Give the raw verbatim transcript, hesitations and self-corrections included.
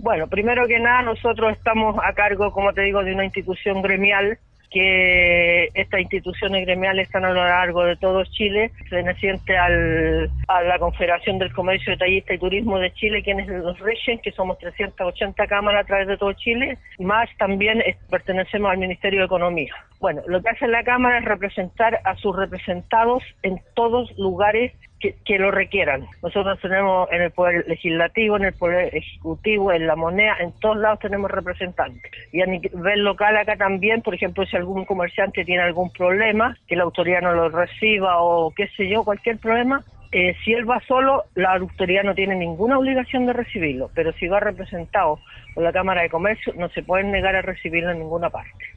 Bueno, primero que nada, nosotros estamos a cargo, como te digo, de una institución gremial, que estas instituciones gremiales están a lo largo de todo Chile, perteneciente al, a la Confederación del Comercio Detallista y Turismo de Chile, quienes nos rigen, que somos trescientas ochenta cámaras a través de todo Chile, más también es, pertenecemos al Ministerio de Economía. Bueno, lo que hace la Cámara es representar a sus representados en todos lugares que, que lo requieran. Nosotros tenemos en el Poder Legislativo, en el Poder Ejecutivo, en la moneda, en todos lados tenemos representantes. Y a nivel local acá también, por ejemplo, si algún comerciante tiene algún problema, que la autoridad no lo reciba o qué sé yo, cualquier problema, eh, si él va solo, la autoridad no tiene ninguna obligación de recibirlo, pero si va representado por la Cámara de Comercio, no se pueden negar a recibirlo en ninguna parte.